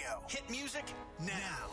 Radio. Hit music now.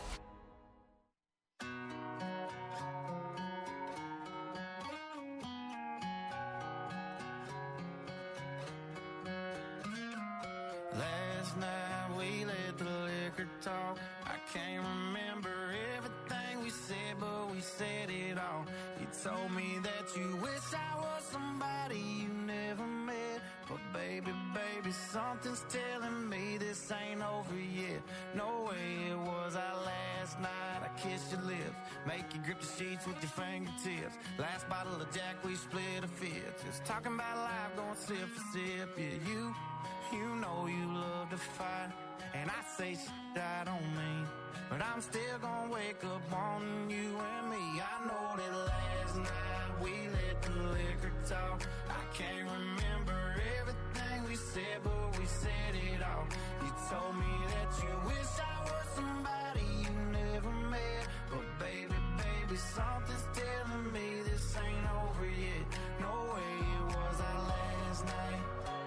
Last night we let the liquor talk. I can't remember everything we said, but we said it all. You told me that you wish I was somebody you never met. But baby, something's telling me this ain't over yet. No way it was our last night. I kissed your lips, make you grip the sheets with your fingertips. Last bottle of Jack, we split a fifth. Just talking about life, going sip for sip. Yeah, you know you love to fight, and I say shit I don't mean, but I'm still gonna wake up wanting you and me. I know that last night we let the liquor talk. I can't remember everything we said, but we said it all. You told me that you wish I was somebody you never met. But baby, something's telling me this ain't over yet. No way it was our last night.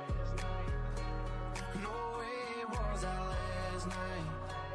No way it was our last night.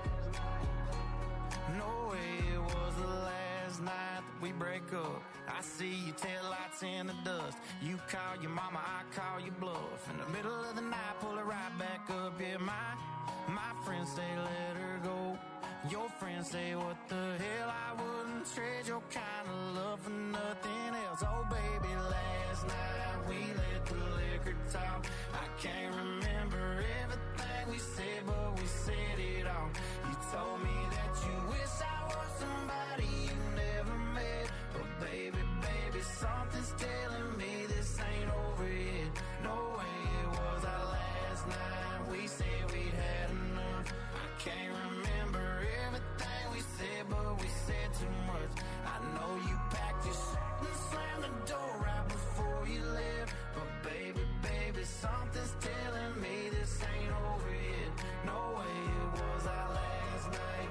No way it was the last night that we break up. I see your taillights in the dust. You call your mama, I call your bluff. In the middle of the night, pull it right back up. Yeah, my friends say let her go. Your friends say what the hell, I wouldn't trade your kind of love for nothing else. Oh baby, last night we let the liquor talk. I can't remember everything we said, but we said it all. You told me that you wish I was somebody you never met. But baby, something's telling me this ain't over yet. No way it was our last night. We said we'd had enough. I can't remember everything we said, but we said too much. I know you packed your shit and slammed the door right before you left. But baby, something's telling me this ain't over yet. No way it was our last night.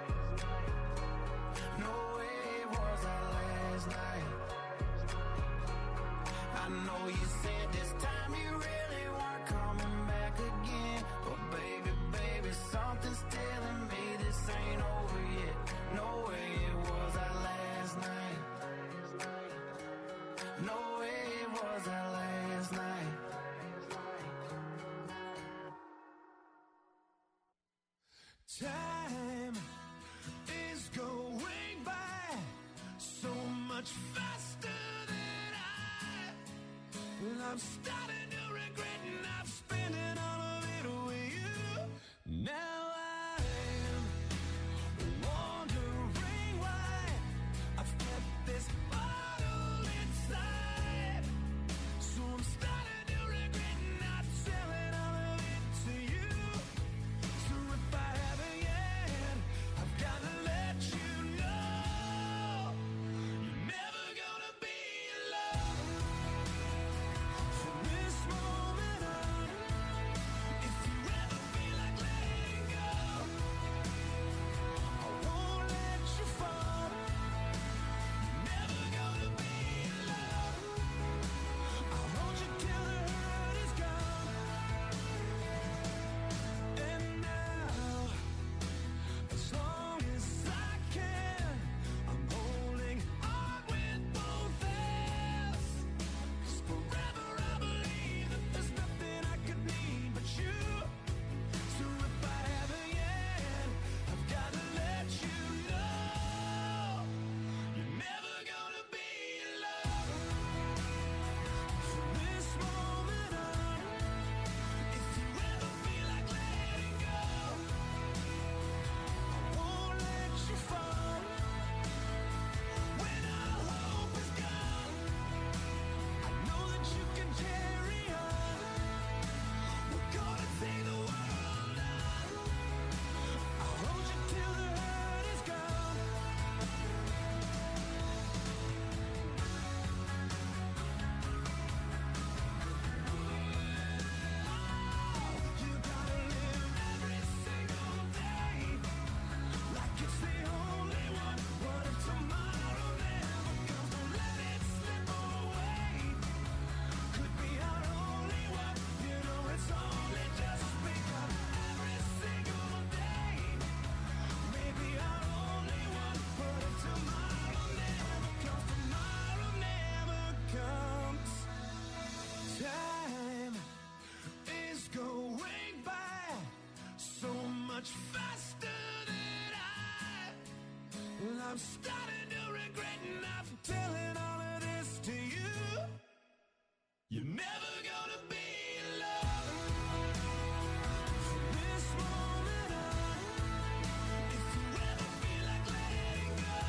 No way it was our last night. I know you said this time you really weren't coming back again. But baby, something's telling me this ain't over yet. No way it was our last night. No way it was our last night. Time is going by so much faster than I'm starting to regret not spending all of it with you. Now I'm wondering why I've kept this bottle inside. So I'm starting to regret not selling all of it to you. So if I haven't yet, I've got to let you know you're never gonna be alone. So this starting to regret not telling all of this to you. You're never gonna be alone from this moment on. If you ever feel like letting go,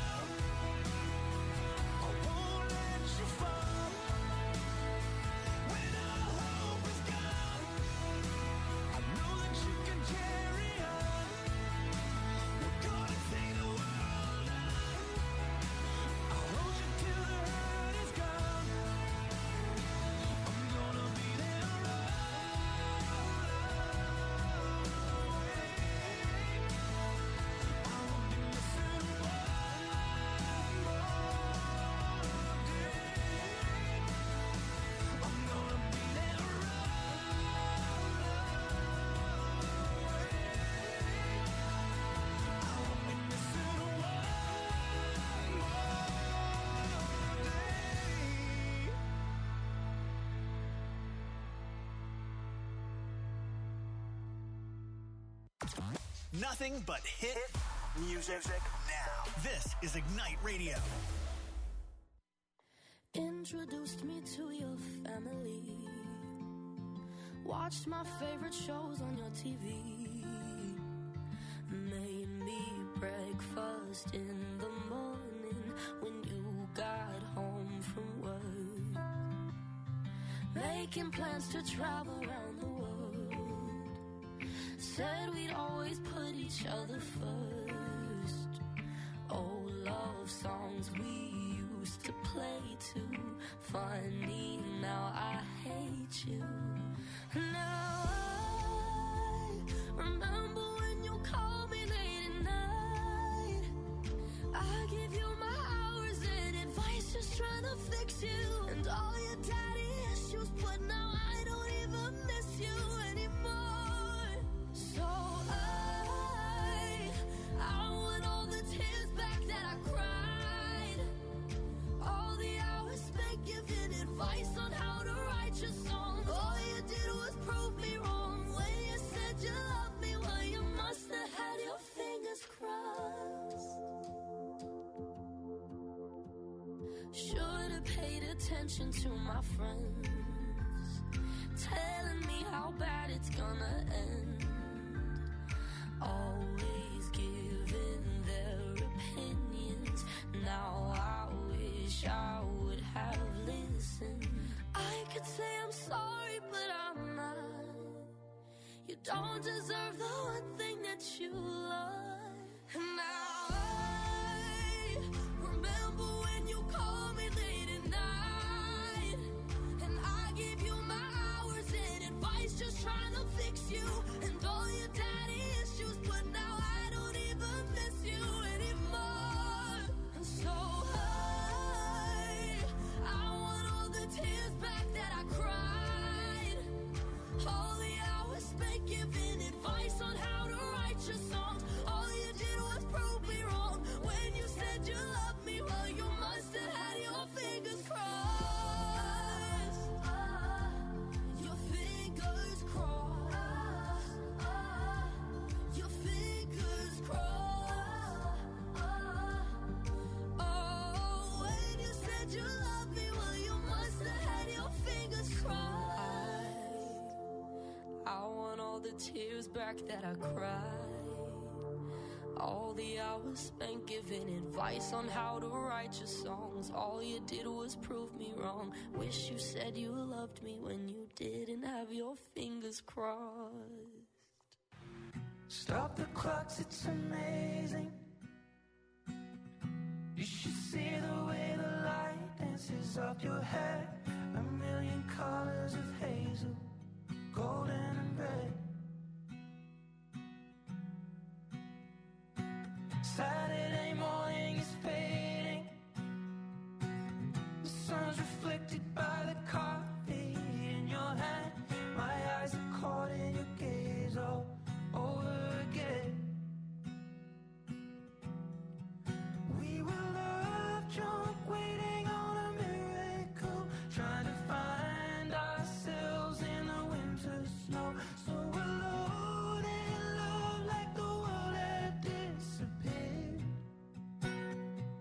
I won't let you fall. When all hope is gone, I know that you can carry on. We're gonna take the world on. I'll hold you till the hurt is gone. I'm gonna be there I won't be missing one more day. I'm gonna be there I won't be missing one more day. Nothing but hit music now. This is Ignite Radio. Introduced me to your family. Watched my favorite shows on your TV. Made me breakfast in the morning when you got home from work. Making plans to travel around the world. Said we'd always put each other first. Old love songs we used to play too. Funny, now I hate you. Now I remember when you called me late at night. I give you my hours and advice, just trying to fix you. And all your daddy issues, but now I don't even miss you anymore. So I want all the tears back that I cried. All the hours spent giving advice on how to write your songs. All you did was prove me wrong. When you said you loved me, well, you must have had your fingers crossed. Should've paid attention to my friends, telling me how bad it's gonna end. Always giving their opinions. Now I wish I would have listened. I could say I'm sorry, but I'm not. You don't deserve the one thing that you love. And now I remember when you called me late at night. And I gave you my hours and advice, just trying to fix you. And all your daddy issues, but now I don't even miss you anymore. And so I want all the tears back that I cried. All the hours spent giving advice on how to write your songs. All you did was prove me wrong. When you said you loved me, well, you must have had your fingers crossed. Your fingers crossed. Your fingers crossed. Oh, when you said you loved me, well, you must have had your fingers crossed. I want all the tears back that I cried. All the hours spent giving advice on how to write your songs. All you did was prove me wrong. Wish you said you loved me when you didn't have your fingers crossed. Stop the clocks, it's amazing. You should see the way the light dances up your hair. A million colors of hazel, golden and red. Saturday morning is fading. The sun's reflected by the coffee in your hand. My eyes are caught in your gaze all over again. We were love drunk, waiting on a miracle, trying to find ourselves in the winter snow. So alone in love, like the world had disappeared.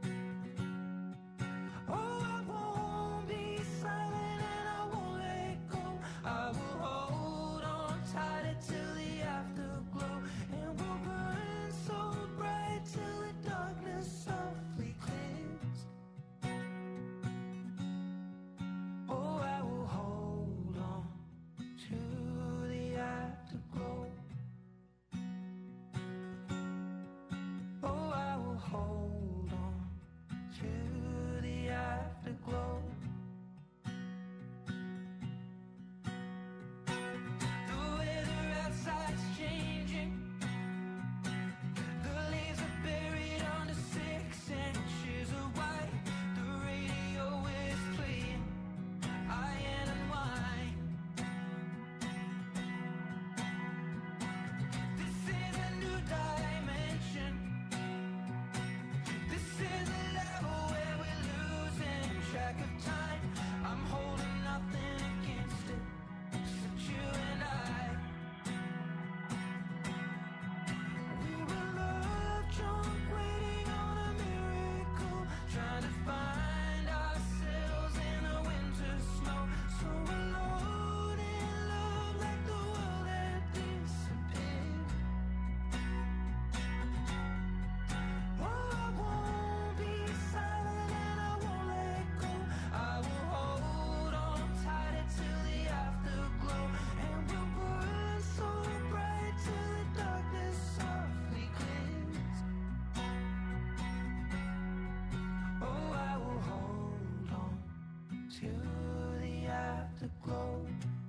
afterglow.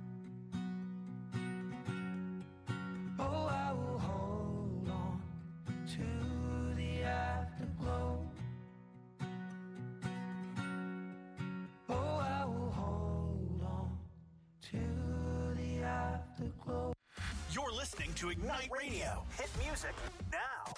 Oh, I will hold on to the afterglow. Oh, I will hold on to the afterglow. You're listening to Ignite Radio. Hit music now.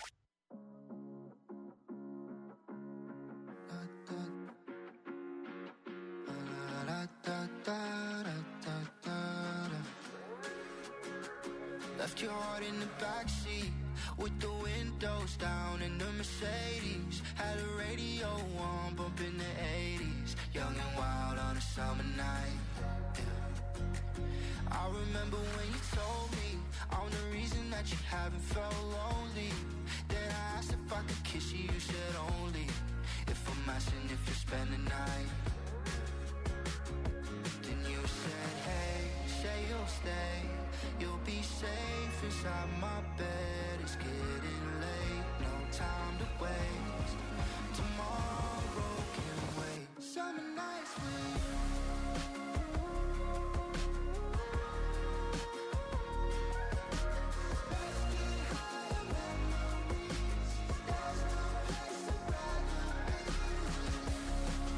Left your heart in the backseat with the windows down in the Mercedes. Had a radio on, bumping the 80s. Young and wild on a summer night. Yeah. I remember when you told me I'm the reason that you haven't felt lonely. Then I asked if I could kiss you, you said only if I'm asking if you spend the night. Then you said, hey, say you'll stay. You'll be safe inside my bed. It's getting late, no time to waste. Tomorrow can wait. Summer nights with you. Let's get higher memories. There's no place I'd rather be with you.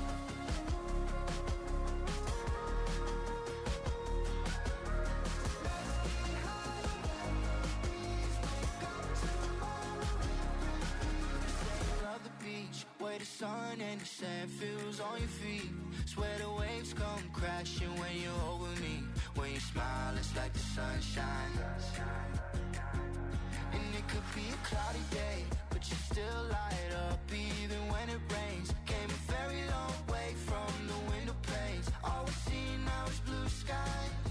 Where the sun and the sand feels on your feet. Swear the waves come crashing when you're over me. When you smile, it's like the sun shines. And it could be a cloudy day, but you still light up even when it rains. Came a very long way from the window panes. All we see now is blue skies.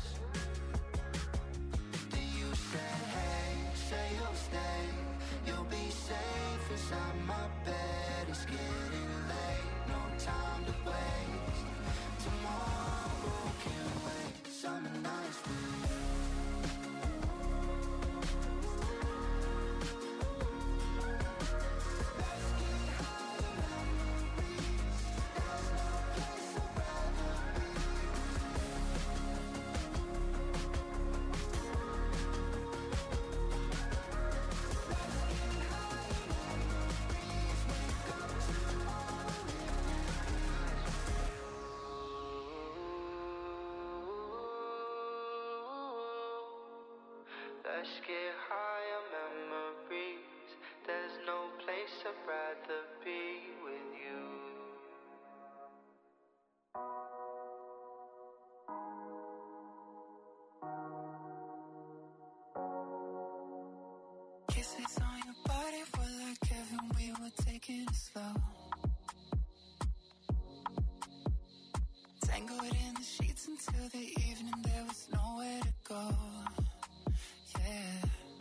Then you said, hey, say you'll stay. You'll be safe inside my bed. It's getting late, no time to waste. Tomorrow can wait. Summer nights with you. Let's get higher memories. There's no place I'd rather be Let's get higher memories. There's no place I'd rather be with you. Kisses on your body were like heaven, we were taking it slow. Tangled in the sheets until the evening, there was nowhere to go. Yeah.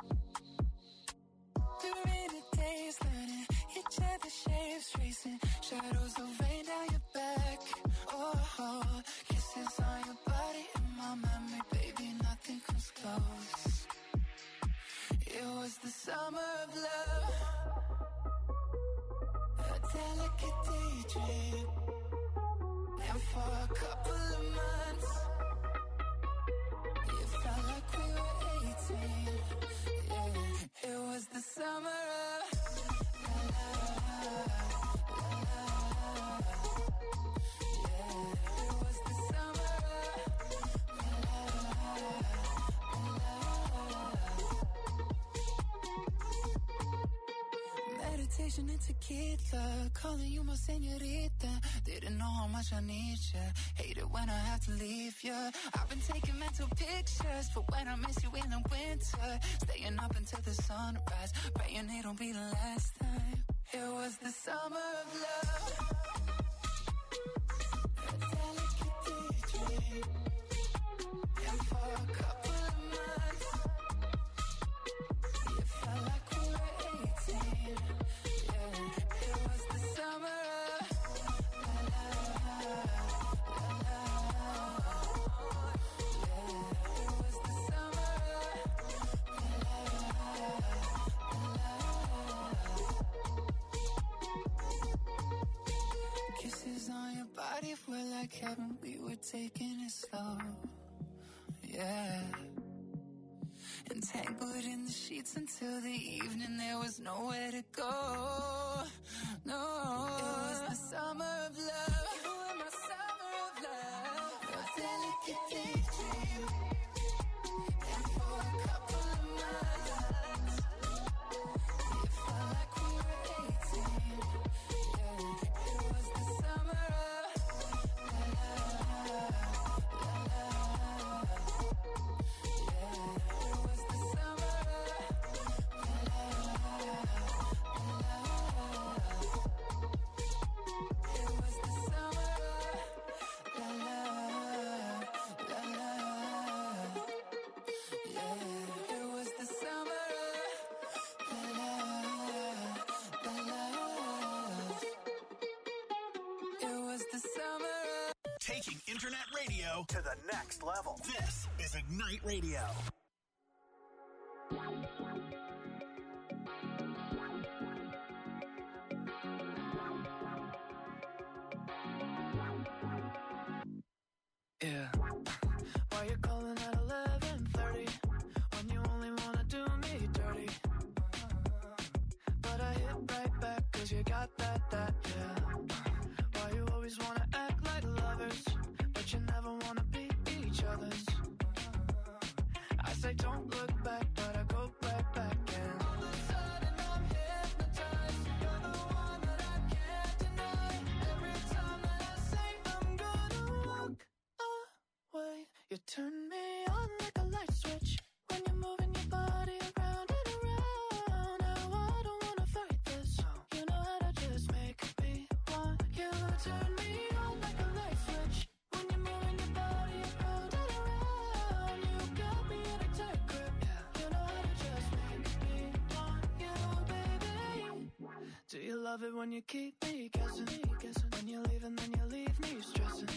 Through rainy days, learning each other's shapes, tracing shadows of rain down your back. Oh, kisses on your body in my memory, baby, nothing comes close. It was the summer of love, a delicate daydream, and for a couple of months it felt like we were 18. Yeah, it was the summer of la, la, la, la. Yeah, it was the summer of la, la, la, la. Meditation and tequila, calling you my señorita. Didn't know how much I need ya. Hate it when I have to leave ya. I've been taking mental pictures for when I miss you in the winter. Staying up until the sunrise, praying it'll be the last time. It was the summer of love, a delicate daydream, and for a couple of months it felt like we were 18. Yeah, it was the summer of la, la, la, la, la. Yeah, it was the summer of la, la, la, la. Kisses on your body were like heaven, we were taking it slow. yeah. Entangled in the sheets until the evening, there was nowhere to go. No, it was the summer of love. You were my summer of love. A delicate daydream. And for a couple of months, it felt like we were 18. Yeah, it was the summer of love. Taking internet radio to the next level. This is Ignite Radio. Yeah. Why you calling at 11:30 when you only wanna do me dirty? But I hit right back 'cause you got that, yeah. Why you always wanna act like lovers, but you never wanna be each other's? I say don't look back, but I go right back and all of a sudden I'm hypnotized. You're the one that I can't deny. Every time that I say I'm gonna walk away, you turn me on like a light switch when you're moving your body around and around. Now I don't wanna fight this. You know how to just make me want you. Turn me on like a light switch when you're moving your body around and around. You got me in a tight grip. You know how to just make me want you, baby. Do you love it when you keep me guessing? When you leave and then you leave me stressing.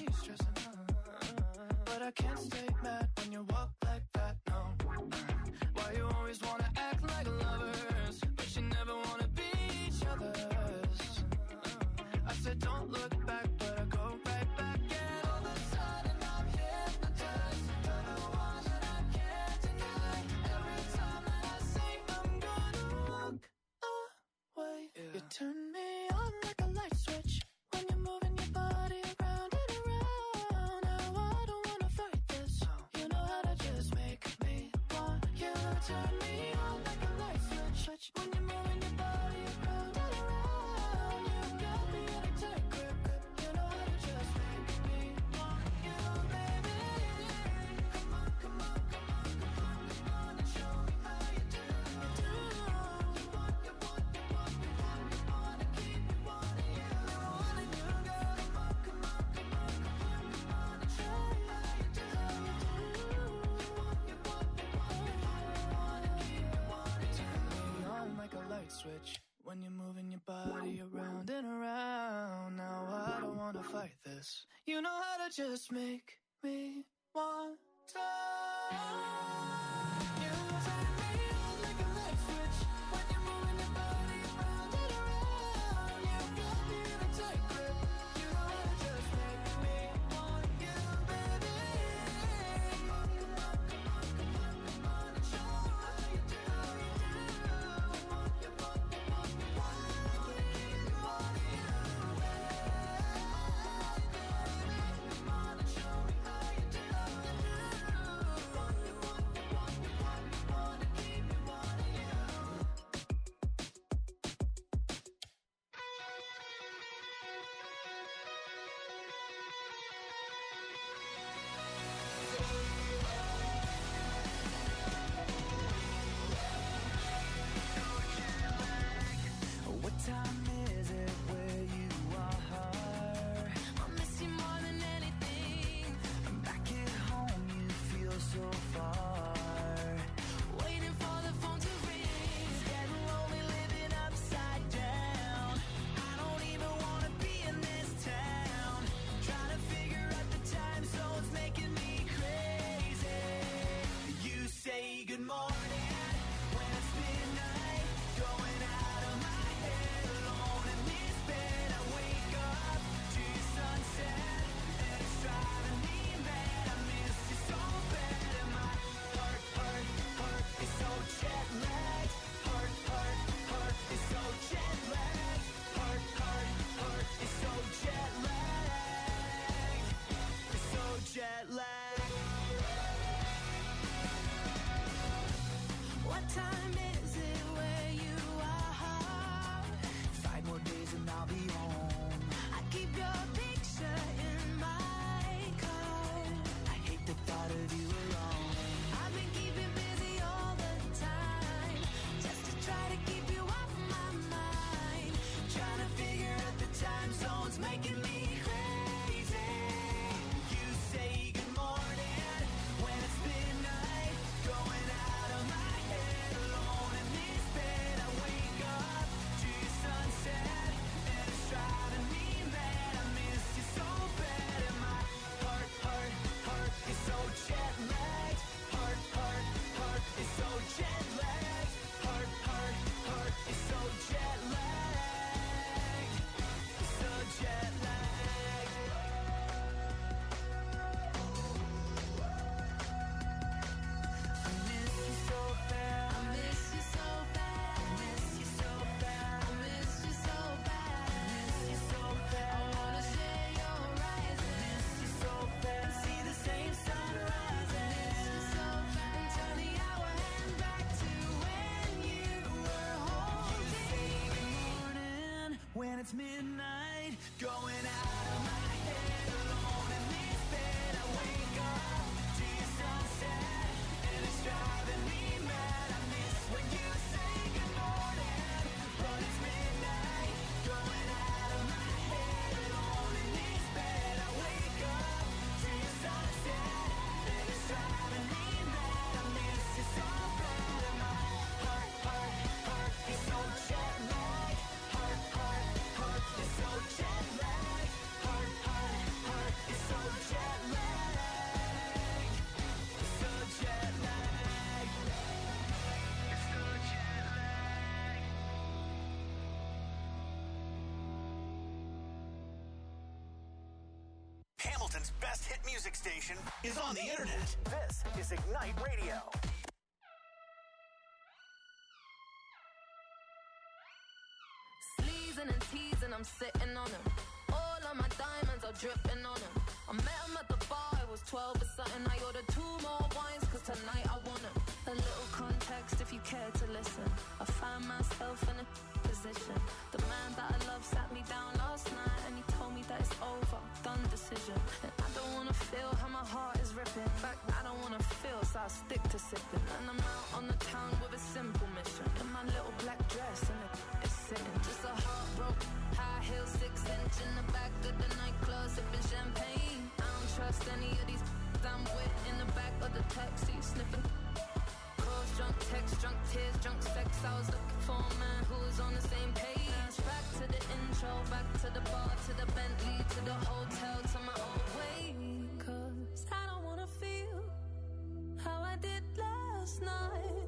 But I can't stay mad when you walk like that, no. Why you always wanna act like lovers, but you never wanna be each other's? I said don't look back, but I go right back. And all of a sudden I'm hypnotized. You're the one that I can't deny. Every time that I say I'm gonna walk away, you turn me on like a light switch when you're moving your body around and around. Now I don't wanna fight this. You know how to just make me want you. Turn me on like a light switch when you're moving your body around and around. You got me in a tight grip. You know how to just make me want you, baby. Come on, come on, come on, come on, come on and show me how you do. You want, you want, you want, you want, you wanna keep me wanting you. Wanting you, girl. Come on, come on, come on, come on, come on and show me how you do. You want, you want, you want, you want, you wanna keep me wanting you. Turn me on like a light switch when you're moving your body around and around. Now I don't wanna fight this. You know how to just make me want to. You turn me on like a light switch when you're moving your body around and around. You got me in a tight grip. You know how to just make me want you, baby. Come on, come on, come on, come on, come on and show me how you do. You want, you want, you want, you want, you wanna keep me wanting you, baby. Come on and show me how you do. it's midnight, going out of my head, alone in this bed. I wake up to your sunset, and it's driving me mad. I miss when you say good morning, but it's midnight, going out of my head, alone in this bed. I wake up to your sunset, and it's driving me mad. I miss you so bad, and my heart is so jet lagged. Heart is so jet lagged. Heart is so jet lagged. It's so jet lagged. It's so jet lagged. Hamilton's best hit music station is on the internet. This is Ignite Radio. Sleazing and teasing, I'm sitting on him. All of my diamonds are dripping on him. I met him at the bar, I was 12 or something. I ordered 2 more wines, cause tonight I want him. A little context if you care to listen. I found myself in a position. The man that I love sat me down last night, and he told me that it's over, done decision. And I don't wanna feel how my heart is ripping. In fact, I don't wanna feel, so I stick to sipping. And I'm out on the town with a simple mission. In my little black dress, and it's sitting. Just a heartbroken, high heel, 6-inch in the back of the nightclub, sipping champagne. I don't trust any of these I'm with in the back of the taxi, sniffing. Calls, drunk text, drunk tears, drunk sex. I was looking for a man who was on the same page. Back to the intro, back to the bar, to the Bentley, to the hotel, to my old way. Cause I don't wanna feel how I did last night.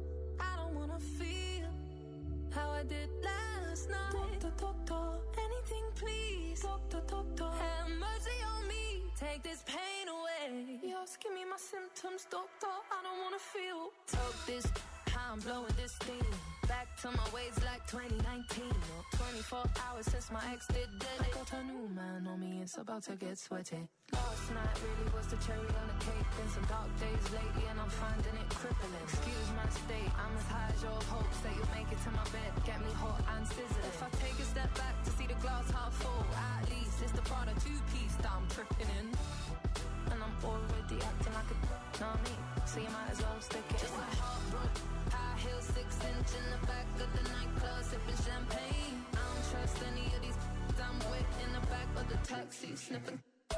I don't wanna feel how I did last night. Doctor, anything please. Doctor, have mercy on me. Take this pain away. You're asking me my symptoms, doctor. I don't wanna feel. Talk this, how I'm blowing this steam. Back to my ways like 2019. Or 24 hours since my ex did dead. I got a new man on me, it's about to get sweaty. Last night really was the cherry on the cake. Been some dark days lately and I'm finding it crippling. Excuse my state, I'm as high as your hopes that you'll make it to my bed. Get me hot and sizzling. If I take a step back to see the glass half full, at least it's the Prada 2-piece that I'm tripping in. And I'm already acting like a know me, so you might as well stick it. Just a heartbroken, high heel, 6-inch in the back of the nightclub, sipping champagne. I don't trust any of these I'm with in the back of the taxi, sniffing.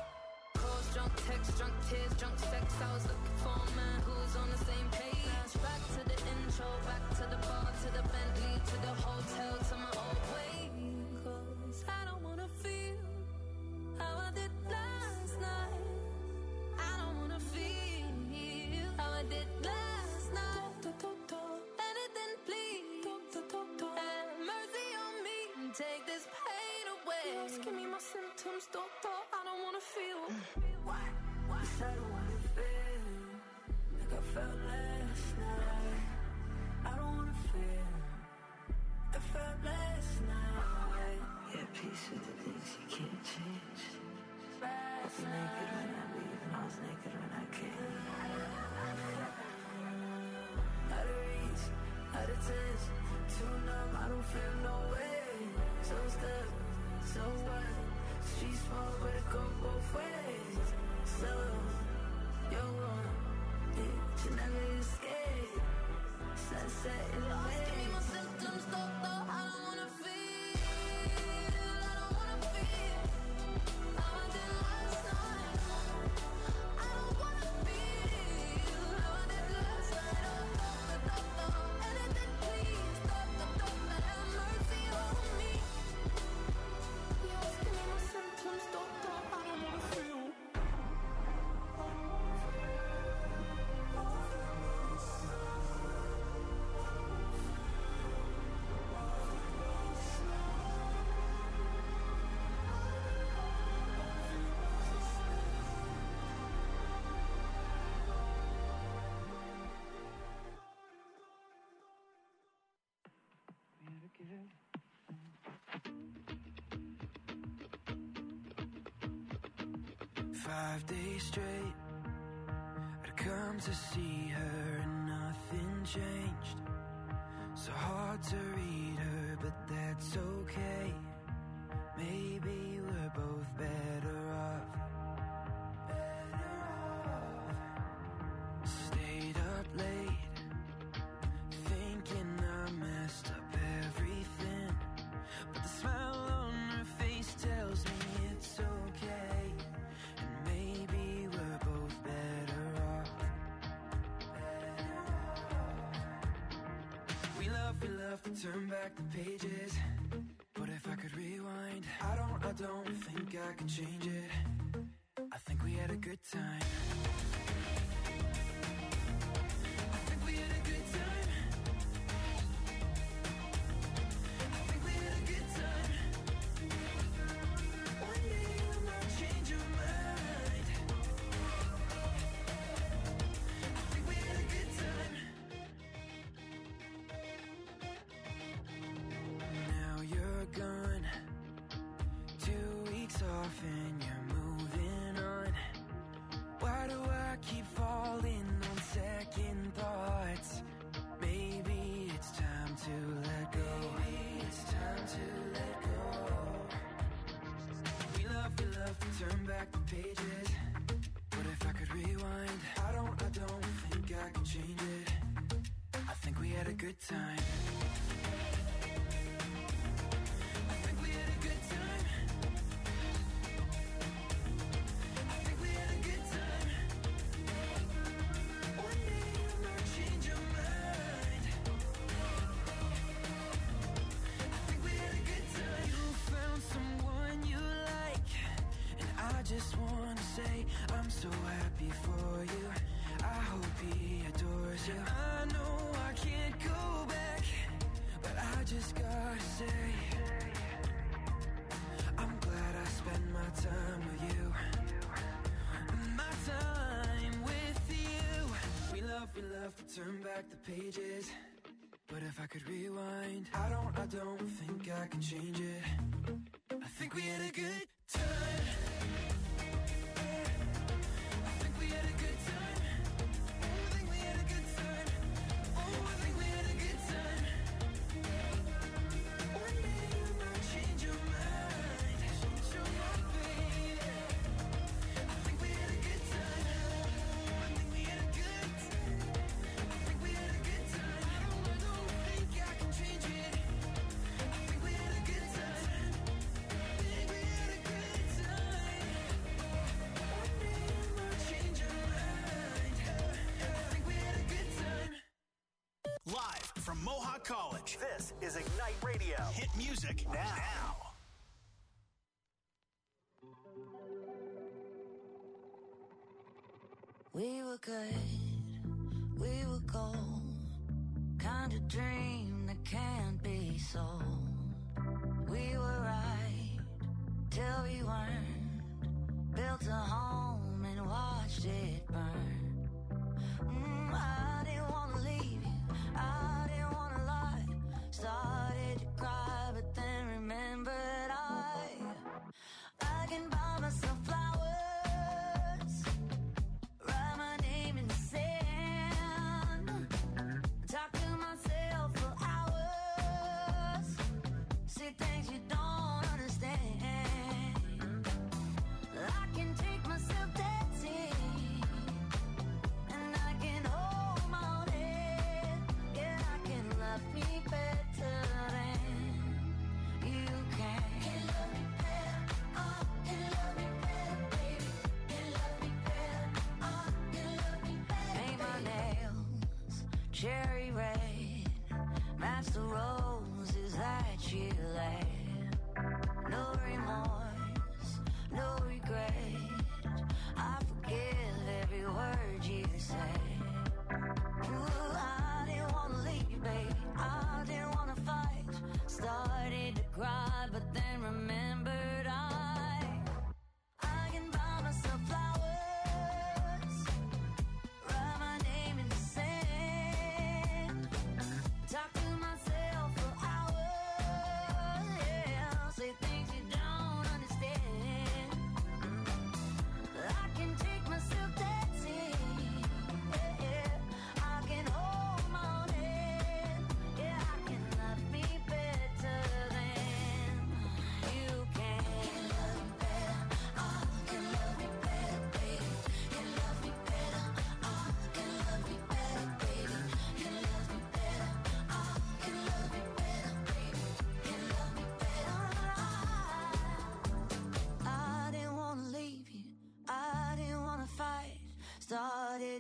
Calls, drunk text, drunk tears, drunk sex. I was looking for a man who was on the same page. Back to the intro, back to the bar, to the Bentley, to the hotel, to my old way. Cause I don't wanna feel how I did last night. I don't wanna feel how I did last night. Anything please. Have mercy on me and take this pain away. You're asking me my symptoms, doctor. I don't wanna feel. Why? Yes, I don't wanna feel like I felt last night. I don't wanna feel like I felt last night. Yeah, peace with the things you can't change. I was naked when I leave, and I was naked when I came. Out of reach, out of touch, too numb, I don't feel no way. So stuck, so what? Street smoke, but it go both ways. So, you're wrong, bitch, you never escape. Sunset in the way. Give me my symptoms, doctor. I don't wanna feel. I don't wanna feel how I did last night. I don't wanna feel how I did last night. Oh, doctor, anything please. Doctor, have mercy on me. You're asking me my symptoms, doctor. I don't wanna feel. Five days straight, I'd come to see her and nothing changed. So hard to read her, but that's okay. maybe we're both better off. Stayed up late, thinking I messed up everything, but the smile on her face tells me it's okay, and maybe we're both better off. We love to turn back the pages, but if I could rewind, I don't think I could change it. I think we had a good time. I think we had a good time. I think we had a good time. One day you might change your mind. I think we had a good time. Now you're gone, 2 weeks off and you're moving on. Why do I keep falling on second thoughts? Maybe it's time to let go. Maybe it's time to let go. We love to turn back the pages, but if I could rewind, I don't think I could change it. I think we had a good time. I think we had a good time. I think we had a good time. One day you might change your mind. I think we had a good time. You found someone you like, and I just want to say I'm so happy for you. I hope he adores you. I know I can't go back, but I just gotta say I'm glad I spent my time with you. My time with you. We love to turn back the pages, but if I could rewind, I don't think I can change it. I think we had a good time. I think we had a good time. Oh, I think we had a good time. Oh, I think we had a good time. One day you might change your mind. Change your mind, baby. I think we had a good time. I think we had a good time. I think we had a good time. I don't think I can change it. I think we had a good time. I think we had a good time. One day you might change your mind. I think we had a good time. Live from Mohawk College, this is Ignite Radio. Hit music now. We were good, we were gold, kind of dream that can't be sold. We were right till we weren't, built a home and watched it burn. I didn't want to leave you, I didn't want to lie. Started to cry, but then remembered I can buy myself flowers, write my name in the sand, talk to myself for hours, see things you don't understand. I can take myself dancing, and I can hold my own head. Yeah, I can love me better than you can. Can love me better, can love me better, baby. Can love me better, can love me better. Paint my nails cherry red, match the roses that you laid. No remorse, no regret. I forgive every word you say. Ooh, I didn't want to leave you, baby. I didn't want to fight. Started to cry, but then remembered I can buy myself flowers, write my name in the sand, talk to myself for hours, yeah, say things you don't understand.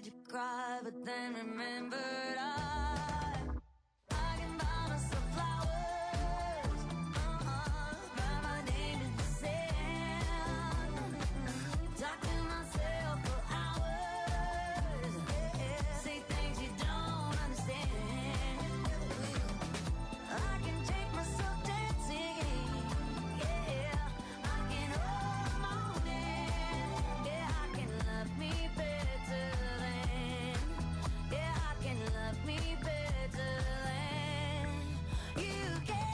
to cry, but then remembered I can buy myself flowers, write my name in the sand, talk to myself for hours, say things you don't understand. I can take myself dancing, yeah, I can hold the morning, yeah, I can love me better than, yeah, I can love me better than you can.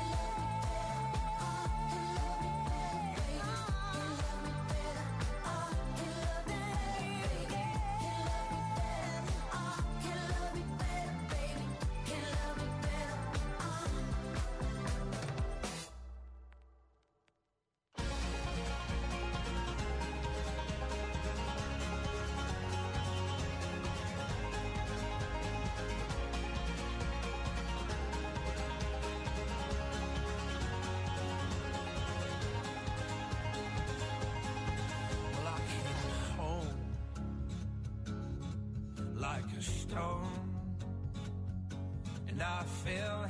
Well, I came home like a stone, and I fell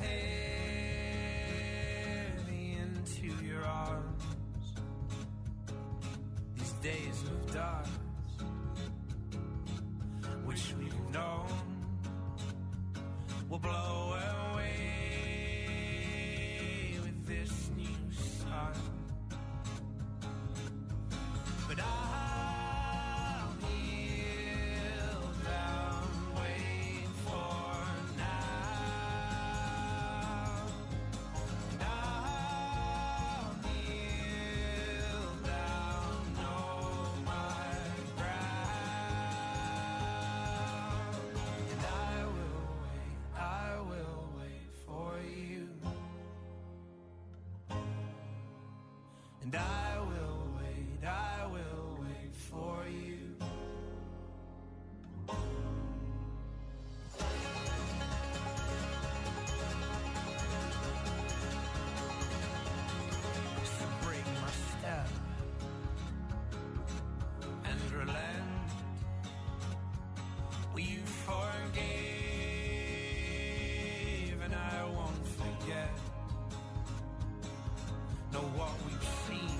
heavy into your arms. These days of dark, which we've known, will blow away with this new sun. But I'll kneel down, wait for now. And I'll kneel down, know my ground. And I will wait for you. And I will wait for you. So break my step and relent. Well, you forgave, and I won't forget. Know what we've seen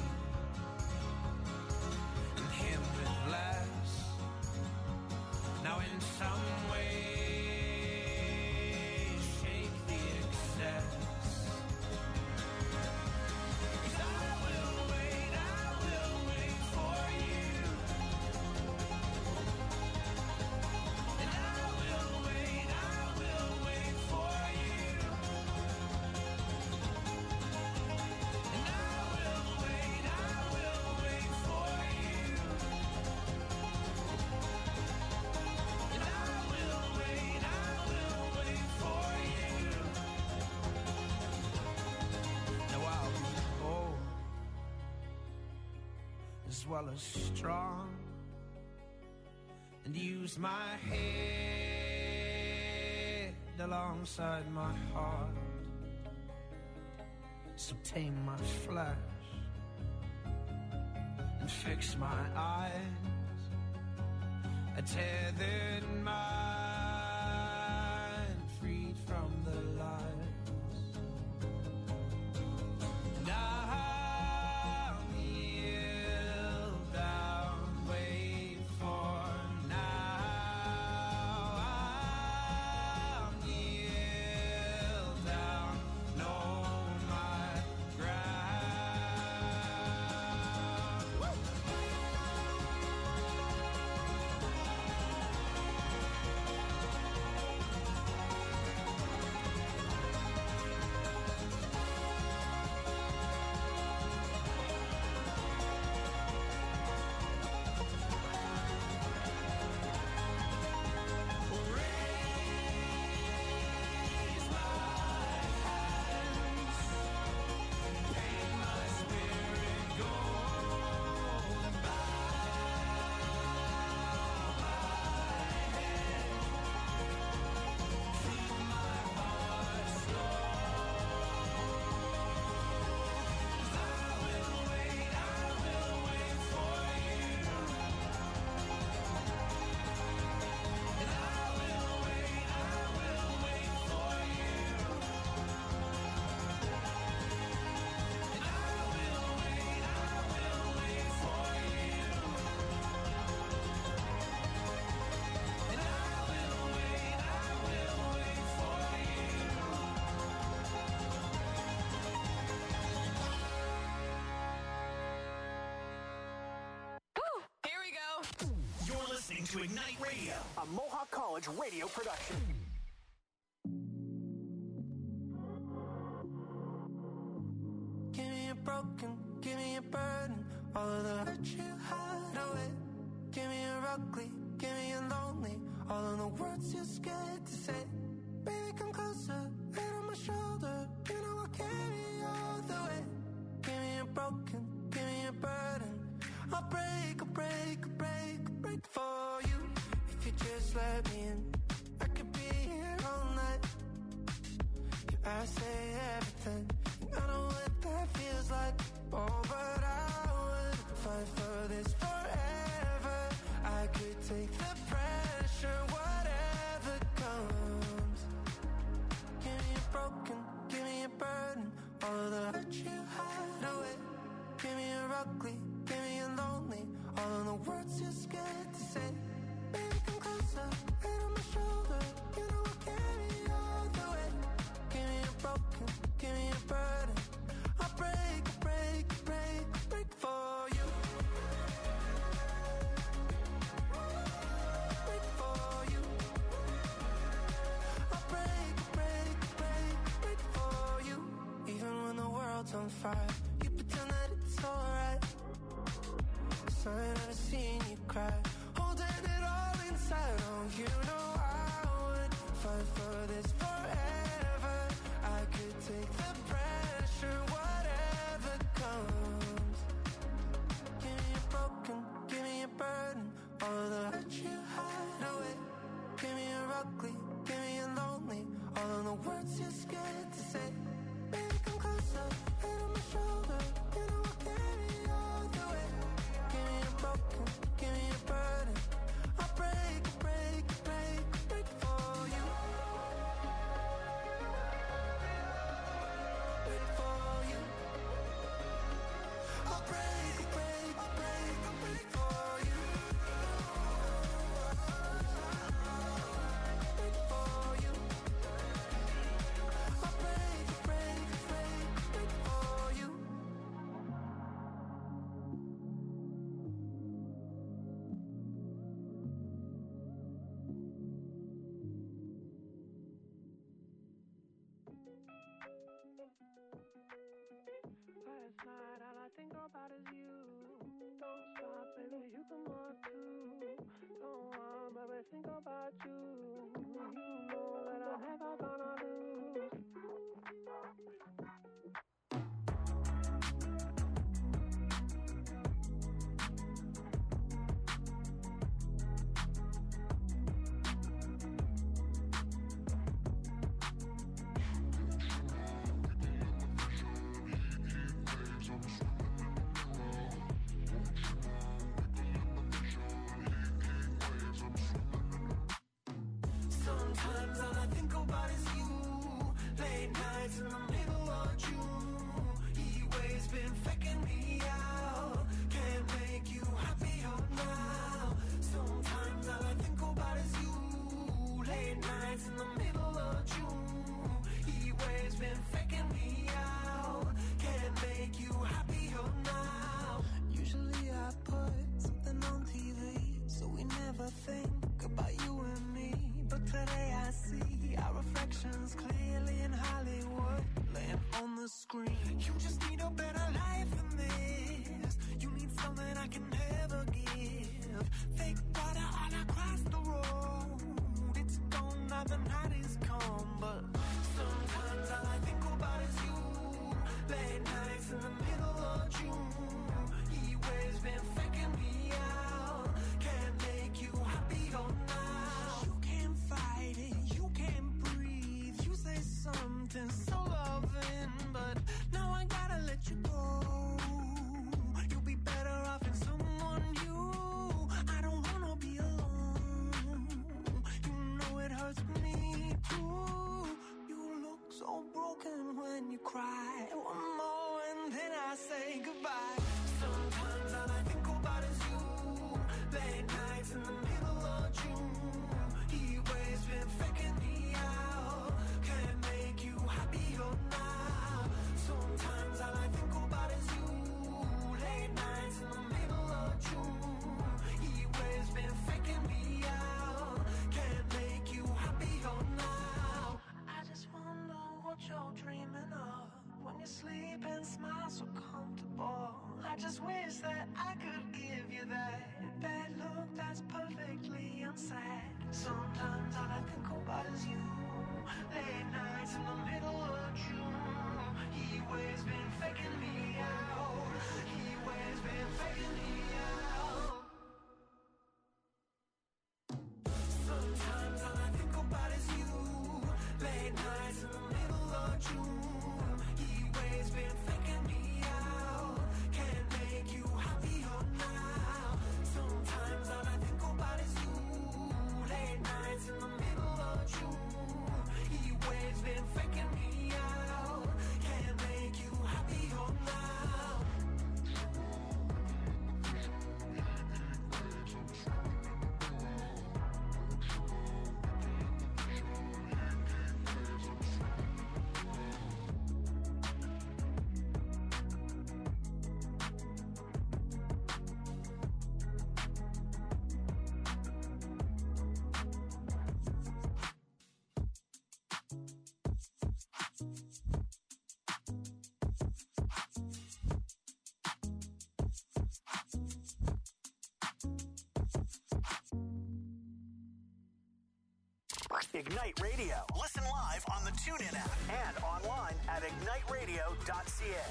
and him with less. Now in some way shake the excess. 'Cause I will wait for you. And I will wait for you. And I will wait for you. And I will wait for you. Now I'll be bold as well as strong, and use my head alongside my heart. So tame my flesh and fix my eyes, a tethered mind freed from the lies. And I'll kneel down, wait for now. I'll kneel down, know my ground. to Ignite Radio, a Mohawk College radio production. Give me a broken, give me a burden, all of the hurt you hide away. Give me a ugly, give me a lonely, all of the words you're scared to say. Baby, come closer, head on my shoulder, you know I'll carry you all the way. Give me a broken, give me a burden, I'll break, I'll break, I'll break, I'll break for you. If you just let me in, I could be here all night. Yeah, I say everything, I know what that feels like. Oh, but I would fight for this forever. I could take the pressure, whatever comes. Give me a broken, give me a burden, all of the hurt you hide away. Give me a ugly, give me a lonely, all of the words you're scared to say. Baby, come closer, head on my shoulder, you know I'll carry you all the way. Give me a broken, give me a burden, I'll break, break, break, break for you. Break for you. I'll break, break, break, break for you. Even when the world's on fire, you pretend that it's alright. I've never seen you cry, holding it all inside. Oh, you know I would fight for this forever. I could take the pressure, whatever comes. Give me a broken, give me a burden, all of the hurt you hide away. Give me a ugly, give me a lonely, all of the words you're scared to say. Baby, come closer, head on my shoulder, you know I'll carry you all the way. Give me a broken, give me a burden, I'll break, break, break, break for you. Break for you. I'll break, break, break, break for you. Break for you. I'll break, break, break, break for you. Last night all I think about is you. Don't stop, baby, you can walk too. Don't want, baby, think about you. You know that I'm never gonna lose. Sometimes all I think about is you. Late nights in the middle of June. Heat waves been faking me out. Can't make you happier now. Sometimes all I think about is you. Late nights in the middle of June. Heat waves been faking me out. Can't make you happier now. Usually I put something on TV, so we never think about you and me. But today I see our reflections clearly in Hollywood, laying on the screen. You just need a better life than this. You need something I can never give. Fake water all across the road. It's gone now, the night is come. But sometimes all I think about is you. Late nights in the middle of June. Heat waves been faking me out. Can't make you happier now. You can't fight it, you can't breathe. You say something so loving, but now I gotta let you go. You'll be better off in someone new. I don't wanna be alone. You know it hurts me too. You look so broken when you cry. One more and then I say goodbye. Sometimes all I think about is you. Late nights in the middle of June. Heat waves been faking me out. Can't make you happier now. Sometimes all I think about is you. Late nights in the middle of June. Heat waves been faking me is you. Late nights in the middle of June. Heat waves been faking me out. Can't make you happier now. Sometimes all I think about is you. Late nights in the middle of June. Heat waves been faking me out. Can't make you happier now. Ignite Radio. Listen live on the TuneIn app and online at igniteradio.ca.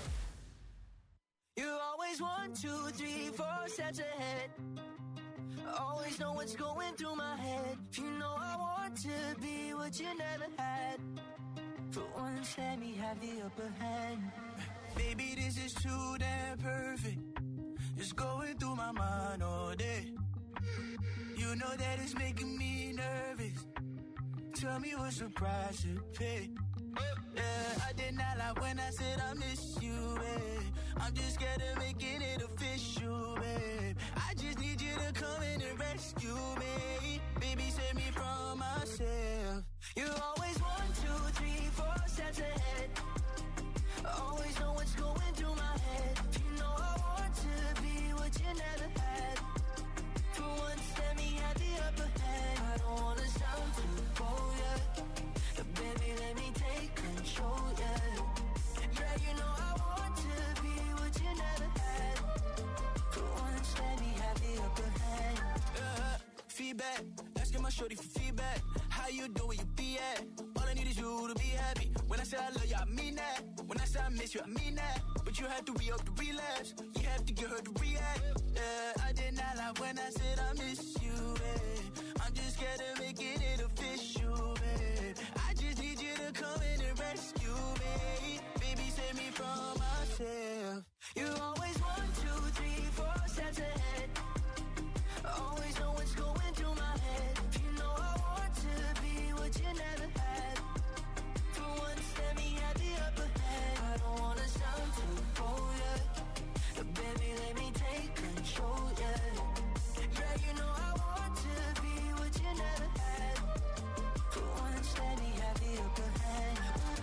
You're always 1, 2, 3, 4 steps ahead. Always know what's going through my head. You know I want to be what you never had. For once, let me have the upper hand. Baby, this is too damn perfect. It's going through my mind all day. You know that it's making me nervous. Tell me what's the price to pay. Yeah, I did not lie when I said I miss you, babe. I'm just scared of making it official, babe. I just need you to come in and rescue me. Baby, save me from myself. You're always 1, 2, 3, 4 steps ahead. Always know what's going through my head. You know I want to be what you never had. For once, let me have the upper hand. I don't wanna sound too bold, yeah. But baby, let me take control, yeah. Yeah, you know I want to be what you never had. For once, let me have the upper hand. Feedback, asking my shorty for feedback. How you doing, where you be at? All I need is you to be happy. When I say I love you, I mean that. When I say I miss you, I mean that. But you have to re-up the relapse. You have to get her to react. Yeah, I did not lie when I said I miss you, babe. I'm just scared of making it official, babe. I just need you to come in and rescue me. Baby, save me from myself. You're always 1, 2, 3, 4 steps ahead. Always know what's going through my head. You know I want to be what you never had. For once, let me have the upper hand. I don't wanna sound too bold, yeah. But baby, let me take control, yeah. Yeah, you know I want to be what you never had. For once, let me have the upper hand.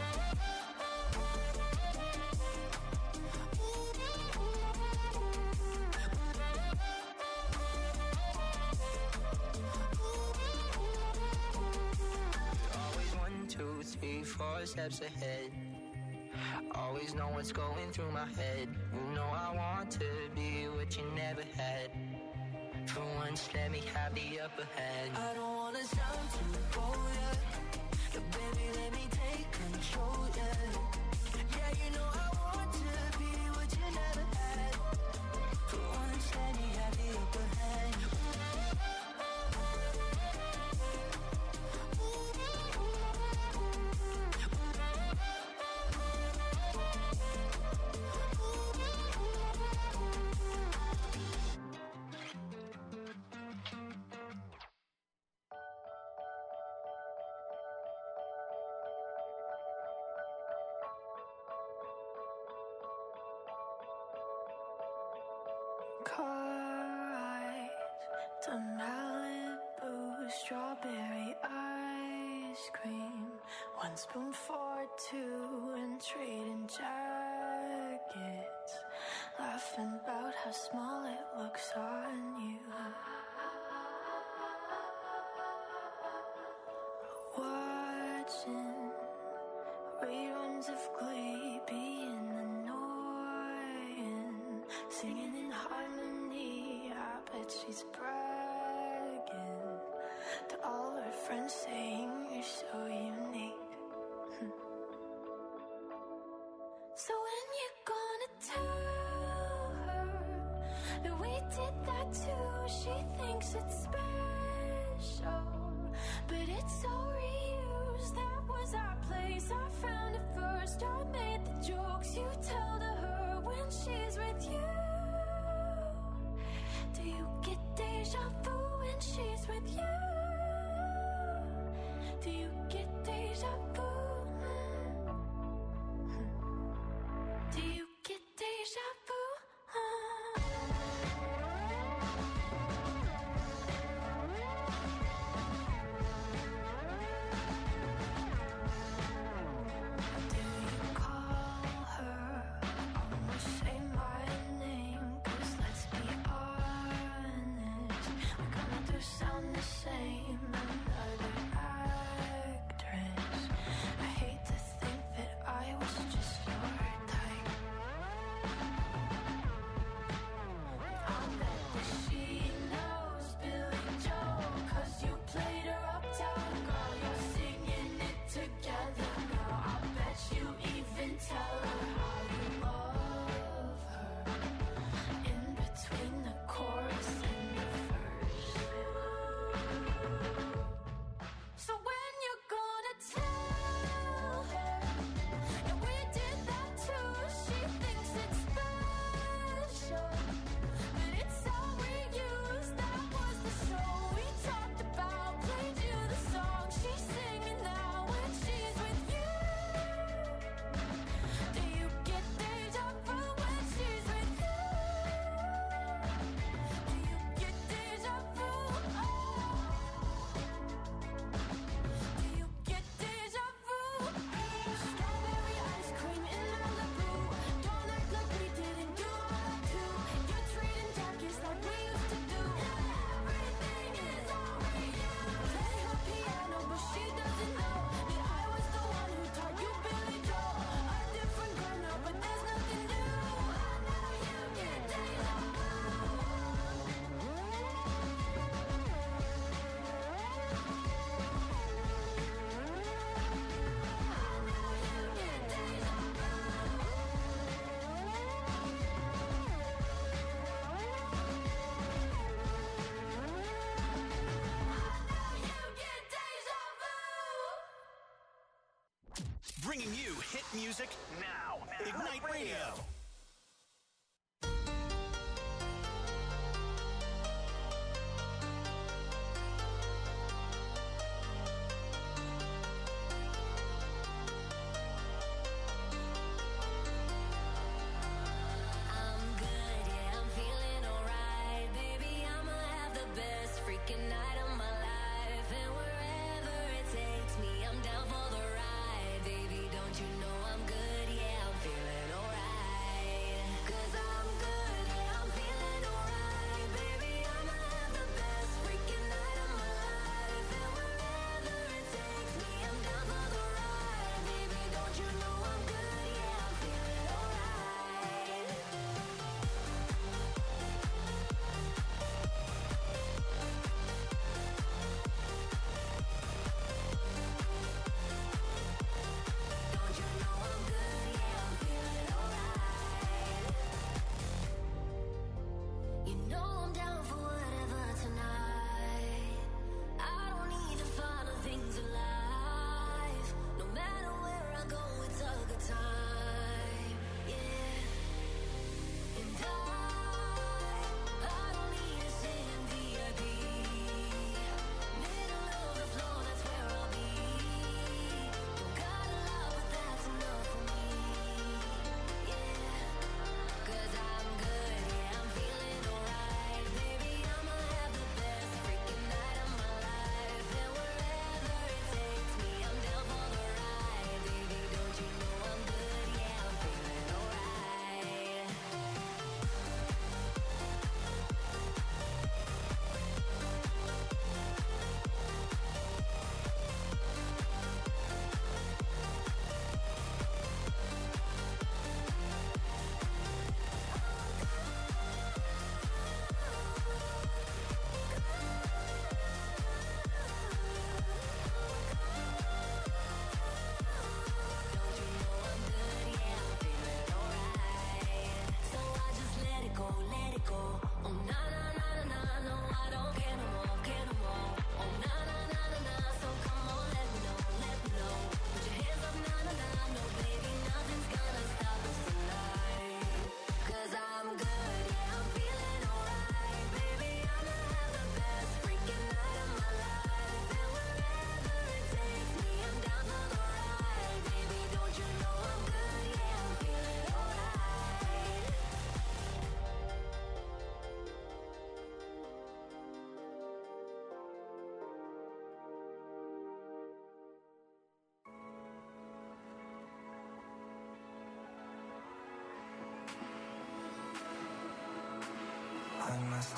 Always 1, 2, 3, 4 steps ahead. Always know what's going through my head. You know I want to be what you never had. For once, let me have the upper hand. I don't wanna sound too bold, yeah. But baby, let me take control, yeah. Yeah, you know I want to be what you never had. For once, let me have the upper hand. Car ride to Malibu, strawberry ice cream. 1 spoon for 2 and trading jackets. Laughing about how small it looks on you. Watching reruns of Glee, being annoying. Singing in harmony, I bet she's bragging to all her friends, saying you're so unique. So when you gonna tell her that we did that too? She thinks it's special, but it's so real. memories are found at first. I made the jokes you tell to her when she's with you. Do you get deja vu when she's with you? Do you get deja vu? Do you get deja vu? Sound the same, another actress. I hate to think that I was just your type. I'll bet that she knows Billy Joel, 'cause you played her uptown girl. You're singing it together now. I bet you even tell her how you love her in between the chorus and the verse. So when you're gonna tell her that we did that too? She thinks it's special, but it's all we use. That was the show we talked about. Played you the song she's singing now when she's with you. Do you get deja vu when she's with you? Do you get deja vu? Do you get deja vu? Strawberry ice cream in Malibu. Don't act like we didn't do all that too. You're treating darkest like we used to do. Everything is all we use. Play her piano, but she doesn't know that I was the one who taught you Billy Joel. A different girl now, but there's nothing new. I know you get deja vu. Bringing you hit music now. Ignite Radio. I'm good, yeah, I'm feeling alright. Baby, I'ma have the best freaking night of my life. And wherever it takes me, I'm down for the ride. Baby, don't you know I'm good, yeah, I'm feeling alright.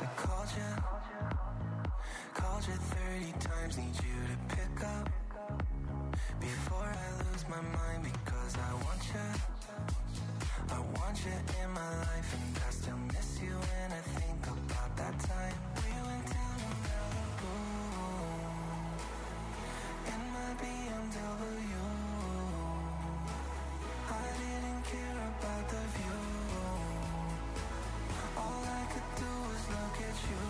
I called you 30 times, need you to pick up before I lose my mind, because I want you in my life, and I still miss you when I think about that time we went down to Malibu in my BMW. I didn't care about the view, all I could do was look at you.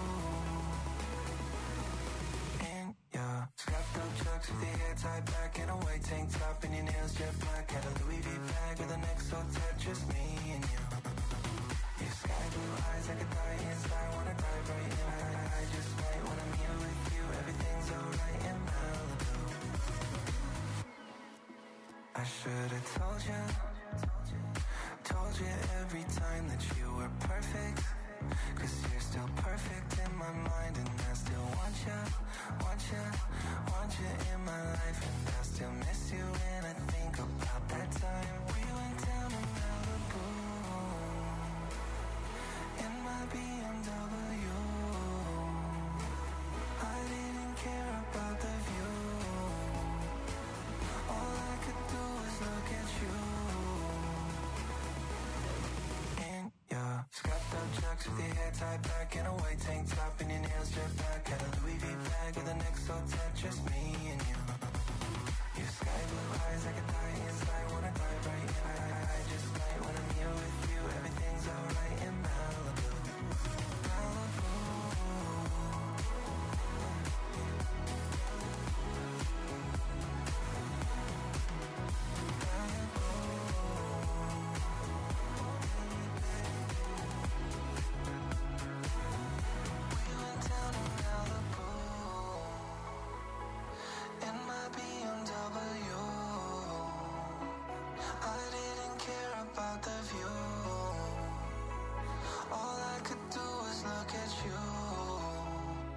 In your scuffed up chucks with your hair tied back in a white tank top and your nails jet black, had a Louis V bag with a neck so tight, just me and you. Your sky blue eyes, I could die inside, wanna dive right in. I just might when I'm here with you, everything's alright in Malibu. I should've told you every time that you were perfect, 'cause you're still perfect in my mind, and I still want you in my life, and I still miss you when I think about that time we went down to Malibu in my BMW. I didn't care about the view, all I could do was look at you. In your scuffed up chucks with your hair tied back in a white tank top and your nails jet black, had a Louis V bag